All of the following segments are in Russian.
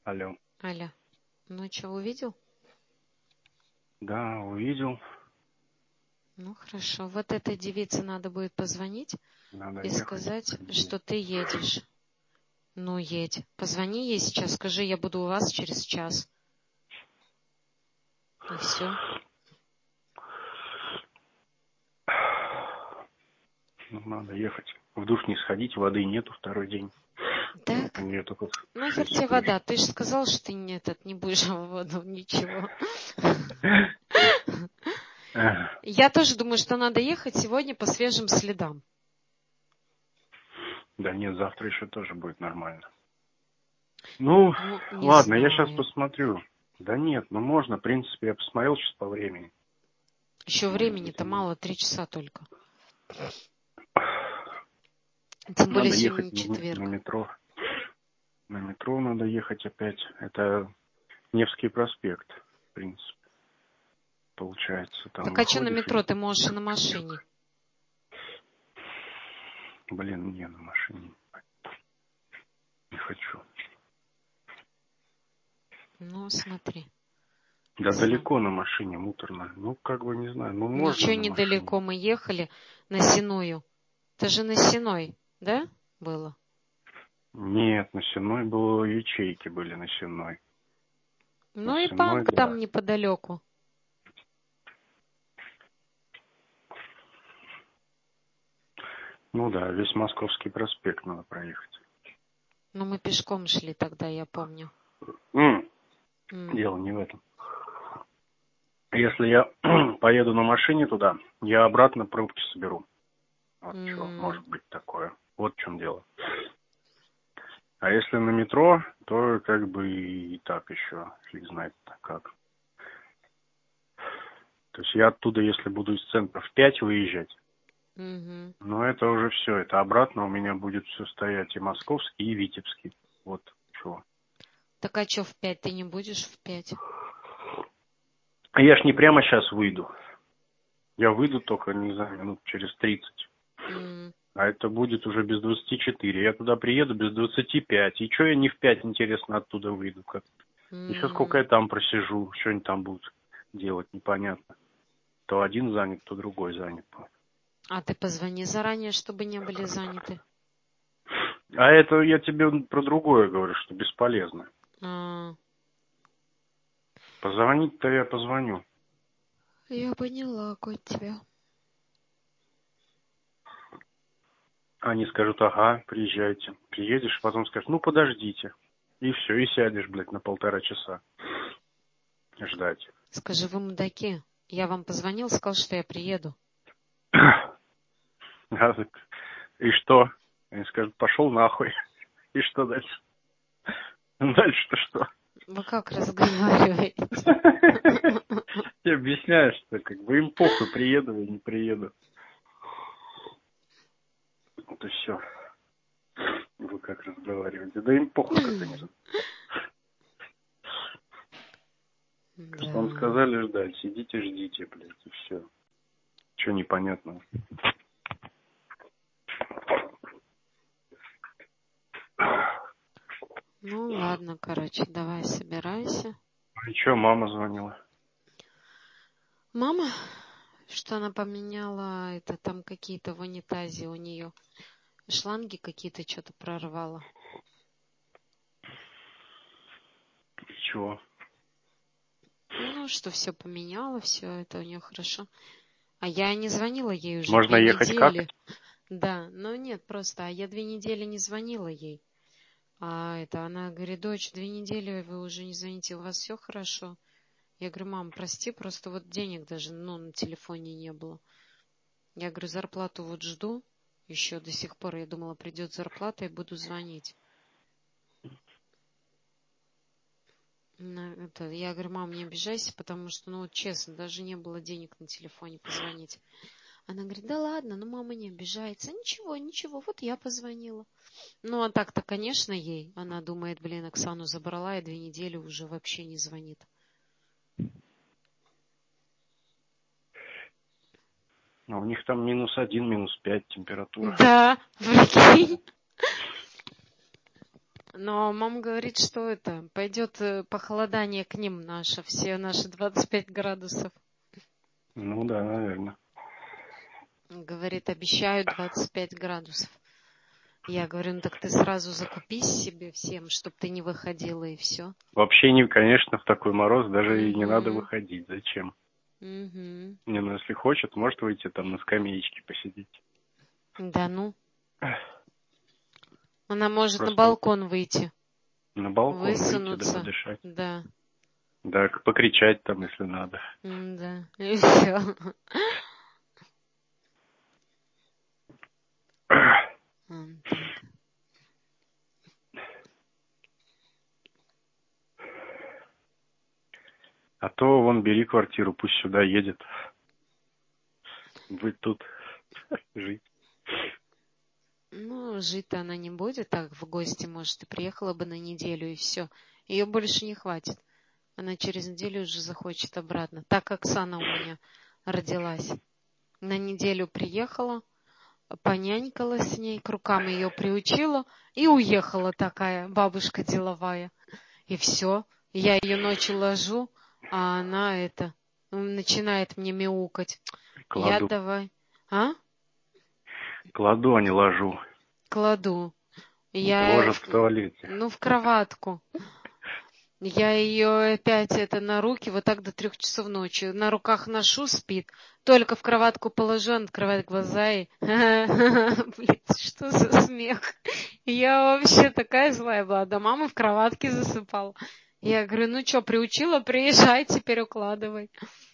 Алло. Аля, ну что, увидел? Да, увидел. Ну хорошо. Вот этой девице надо будет позвонить Надо и ехать. сказать, что ты едешь. Ну, едь. Позвони ей сейчас, скажи, я буду у вас через час. И все. Ну, надо ехать. В душ не сходить, воды нету второй день. Так, Мне только нахер тебе вода? Ты же сказал, что ты не будешь в воду, ничего. Я тоже думаю, что надо ехать сегодня по свежим следам. Да нет, завтра еще тоже будет нормально. Ну, не ладно, знаю. я сейчас посмотрю. Да нет, ну можно, в принципе, я посмотрел сейчас по времени. Еще времени-то мало, 3 часа только. Тем более Надо сегодня ехать четверг. на метро. На метро надо ехать опять. Это Невский проспект, в принципе. Получается, там Так а что на выходишь метро? Ты можешь и на машине. Блин, не на машине. Не хочу. Ну, смотри. Да далеко на машине, муторно. Ну, как бы, не знаю, ну можно Ничего на недалеко. машине. Мы ехали на Сеную. Это же на Сеной, да, было? Нет, на Сенной было, ячейки были на Сенной. Ну На и Сенной, банк там да. неподалеку. Ну да, весь Московский проспект надо проехать. Но мы пешком шли тогда, я помню. Дело не в этом. Если я поеду на машине туда, я обратно пробки соберу. Вот что может быть такое. Вот в чем дело. А если на метро, то как бы и так еще, фиг знает как. То есть я оттуда, если буду из центра в 5 выезжать, но это уже все. Это обратно у меня будет все стоять и Московский, и Витебский. Вот чего. Так а что в 5? Ты не будешь в 5? А я ж не прямо сейчас выйду. Я выйду только, не знаю, минут через 30. А это будет уже без 24. Я туда приеду без 25. И что я не в 5, интересно, оттуда выйду как-то. Еще сколько я там просижу, что-нибудь там будут делать, непонятно. То один занят, то другой занят. А ты позвони заранее, чтобы не были заняты. А это я тебе про другое говорю, что бесполезно. Позвонить-то я позвоню. Я поняла, коть, тебя. Они скажут, ага, приезжайте. Приедешь, потом скажешь, ну подождите. И все, и сядешь, блядь, на 1,5 часа. Ждать. Скажи, вы мудаки. Я вам позвонил, сказал, что я приеду. И что? Они скажут, пошел нахуй. И что дальше? Дальше-то что? Вы как разговариваете? Ты объясняешь, что как бы им похуй, приеду я, не приеду. Вот и все. Вы как разговариваете? Да им похуй, как они. Что вам сказали ждать, сидите, ждите, блядь, и все. Че непонятного? Ну ладно, короче, давай собирайся. И что, мама звонила? Мама, что она поменяла, это там какие-то в унитазе у нее шланги какие-то что-то прорвало. И чего? Ну, что все поменяла, все это у нее хорошо. А я не звонила ей уже Можно 2 ехать недели. как? Да, но нет, просто, я 2 недели не звонила ей. А это, она говорит, дочь, 2 недели вы уже не звоните, у вас все хорошо? Я говорю, мам, прости, просто вот денег даже, на телефоне не было. Я говорю, зарплату вот жду, еще до сих пор, я думала, придет зарплата и буду звонить. Я говорю, мам, не обижайся, потому что, вот честно, даже не было денег на телефоне позвонить. Она говорит, да ладно, мама не обижается. Ничего, вот я позвонила. Ну, а так-то, конечно, ей. Она думает, блин, Оксану забрала и 2 недели уже вообще не звонит. А у них там -1, -5 температура. Да, прикинь. Но мама говорит, что это пойдет похолодание к ним наше, все наши 25 градусов. Ну да, наверное. Говорит, обещают 25 градусов. Я говорю, ну так ты сразу закупись себе всем, чтобы ты не выходила, и все. Вообще, не, конечно, в такой мороз даже и не надо выходить. Зачем? Не, ну если хочет, может выйти там на скамеечке посидеть. Да ну. Она может Просто на балкон выйти. на балкон выйти, да Высунуться. подышать. Да. Да, покричать там, если надо. Да. И все. Так. А то вон бери квартиру, пусть сюда едет. Вы тут жить. Ну, жить-то она не будет, так в гости, может, и приехала бы на неделю, и все. Ее больше не хватит. Она через неделю уже захочет обратно. Так Оксана у меня родилась. На неделю приехала, понянькалась с ней, к рукам ее приучила и уехала такая бабушка деловая. И все. Я ее ночью ложу, а она начинает мне мяукать. Я Кладу. давай. А? Кладу, а не ложу. Кладу. Ложат в туалете. В кроватку. Я ее опять на руки вот так до 3 часов ночи. На руках ношу, спит. Только в кроватку положу, она открывает глаза и... Блин, что за смех? Я вообще такая злая была. До мамы в кроватке засыпала. Я говорю, ну что, приучила, приезжай, теперь укладывай.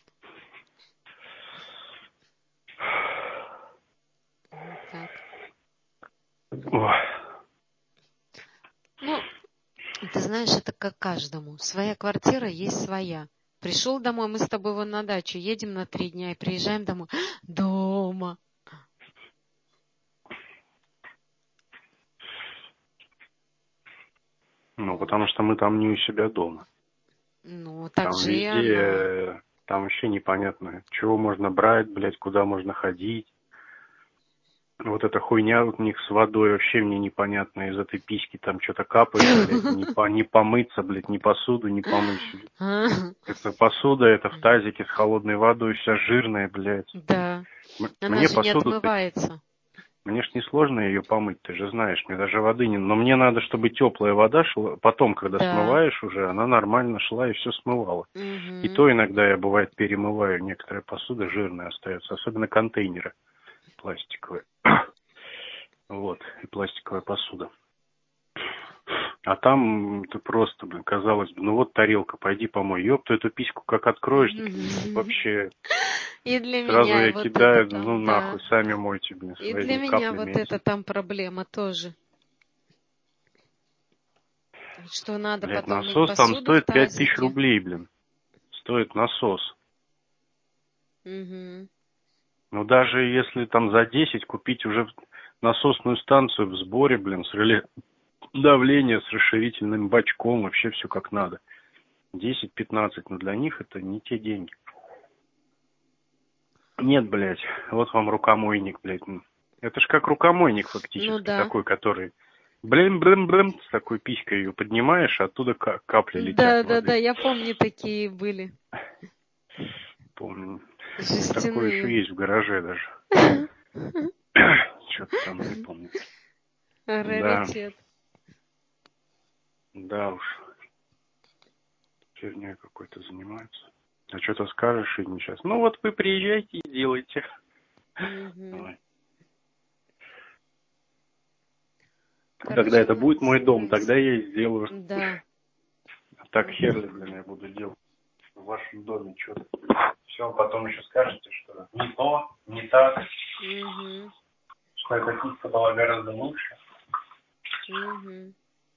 Так. Ой. Ну, ты знаешь, это как каждому. Своя квартира есть своя. Пришел домой, мы с тобой вон на дачу, едем на 3 дня и приезжаем домой. Дома. Ну, потому что мы там не у себя дома. Ну, так Там же и она. везде, там вообще непонятно, чего можно брать, блядь, куда можно ходить. Вот эта хуйня у них с водой вообще мне непонятно. Из этой письки там что-то капает, блядь. Не помыться, блядь, ни посуду не помыть. Это посуда, это в тазике с холодной водой, вся жирная, блядь. Да. Она Мне же не посуду, отмывается. мне ж несложно ее помыть, ты же знаешь, мне даже воды не... Но мне надо, чтобы теплая вода шла, потом, когда Да. смываешь уже, она нормально шла и все смывала. И Угу. то иногда я, бывает, перемываю, некоторая посуда жирная остается, особенно контейнеры пластиковые. Вот, и пластиковая посуда. А там ты просто, блин, казалось бы, ну вот тарелка, пойди помой. Ёпту, эту письку как откроешь, вообще И для сразу меня я вот это кидаю, ну там, да. нахуй, сами мойте, блин, И для своими меня вот каплями это этими. там проблема тоже. Что надо Блядь, потом мыть насос там посуду в стоит 5000 тазике. рублей, блин. Стоит насос. Угу. Ну даже если там за 10 купить уже насосную станцию в сборе, блин, с реле давление, с расширительным бачком, вообще все как надо. 10-15, но для них это не те деньги. Нет, блядь, вот вам рукомойник, блядь. Это ж как рукомойник Ну фактически, да. такой, который... Блин, с такой писькой ее поднимаешь, а оттуда капли летят Да, воды. я помню, такие были. Помню. Такое еще Жестяные. есть в гараже даже. Что-то там, не помню. Да, Раритет. да уж. Херней какой-то занимается. А что-то скажешь им сейчас. Ну вот вы приезжайте и делайте. Угу. Давай. Когда Короче, это ладно, будет мой дом, тогда собирайся. я и сделаю. Да. А так хер ли, блин, я буду делать в вашем доме что-то. Все, потом еще скажете, что не то, не так, Угу. что эта пицца была гораздо лучше. Угу.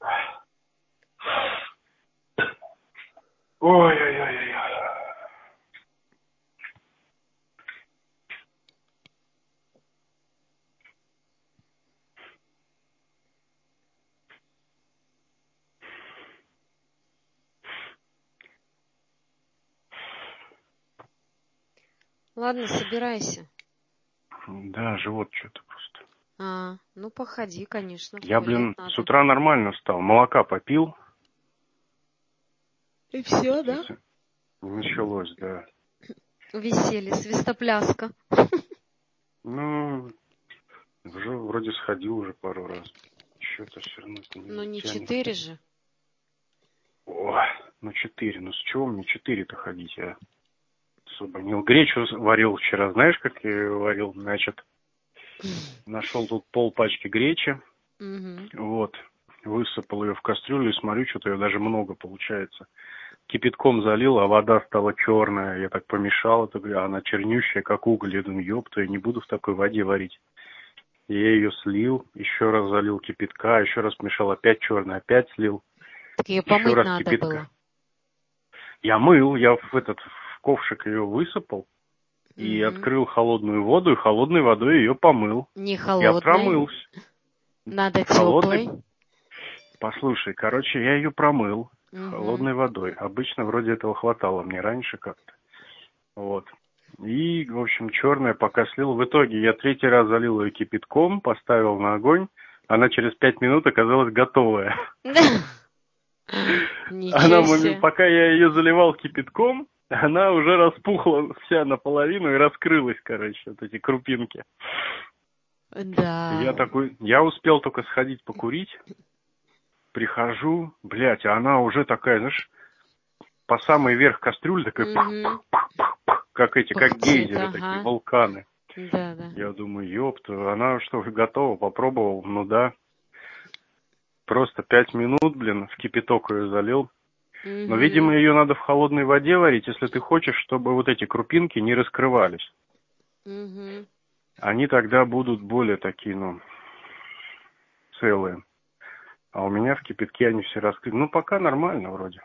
Ой-ой-ой-ой. Ладно, собирайся. Да, живот что-то просто. Ну походи, конечно, в Я, туалет надо. с утра нормально встал, молока попил. И все, да? Началось, да. Веселье, свистопляска. Ну, уже вроде сходил уже пару раз. Что-то все равно Ну не тянет. 4 же. О, 4. С чего мне 4-то ходить? Я особо не... Гречу варил вчера, знаешь, как я ее варил? Значит, нашел тут полпачки гречи. Вот. Высыпал ее в кастрюлю и смотрю, что-то ее даже много получается. Кипятком залил, а вода стала черная. Я так помешал, она чернющая, как уголь. Я думаю, ёпта, я не буду в такой воде варить. Я ее слил, еще раз залил кипятка, еще раз помешал, опять черная, опять слил. Так ее Еще помыть раз надо кипятка. было. Я мыл, я в ковшик ее высыпал и открыл холодную воду, и холодной водой ее помыл. Не Я холодной. промылся. Надо Холодной. теплой. Послушай, короче, я ее промыл холодной водой. Обычно вроде этого хватало мне раньше как-то. Вот. И, в общем, черная пока слил. В итоге я 3-й раз залил ее кипятком, поставил на огонь. Она через 5 минут оказалась готовая. Ничего себе. Пока я ее заливал кипятком, она уже распухла вся наполовину и раскрылась, короче, вот эти крупинки. Да. Я успел только сходить покурить. Прихожу, блядь, а она уже такая, знаешь, по самый верх кастрюли такая, как гейзеры, такие вулканы. Да. Я думаю, ёпта, она что, готова? Попробовал? Ну да. Просто 5 минут, в кипяток ее залил. Но, видимо, ее надо в холодной воде варить, если ты хочешь, чтобы вот эти крупинки не раскрывались. Они тогда будут более такие, целые. А у меня в кипятке они все раскрыты. Ну, пока нормально вроде.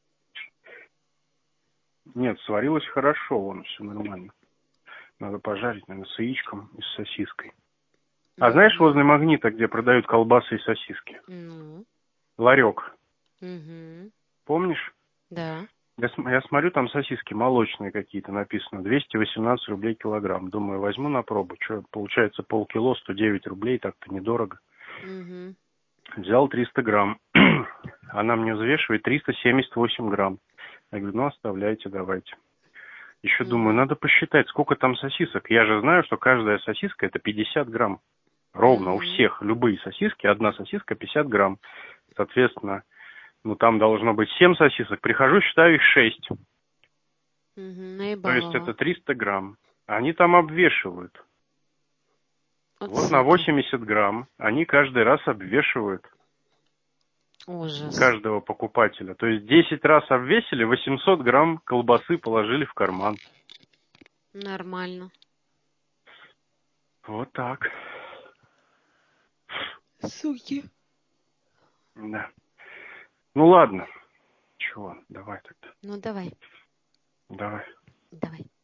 Нет, сварилось хорошо, все нормально. Надо пожарить, наверное, с яичком и с сосиской. А знаешь, возле Магнита, где продают колбасы и сосиски? Ларек. Помнишь? Да. Я смотрю, там сосиски молочные какие-то написано. 218 рублей килограмм. Думаю, возьму на пробу. Что, получается, полкило, 109 рублей, так-то недорого. Взял 300 грамм. Она мне взвешивает 378 грамм. Я говорю, оставляйте, давайте. Еще думаю, надо посчитать, сколько там сосисок. Я же знаю, что каждая сосиска это 50 грамм. Ровно у всех. Любые сосиски, одна сосиска 50 грамм. Соответственно, там должно быть 7 сосисок. Прихожу, считаю их 6. То есть это 300 грамм. Они там обвешивают. Вот на 80 грамм они каждый раз обвешивают. Ужас. Каждого покупателя. То есть 10 раз обвесили, 800 грамм колбасы положили в карман. Нормально. Вот так. Суки. Да. Ну ладно. Чего? Давай тогда. Ну давай. Давай. Давай.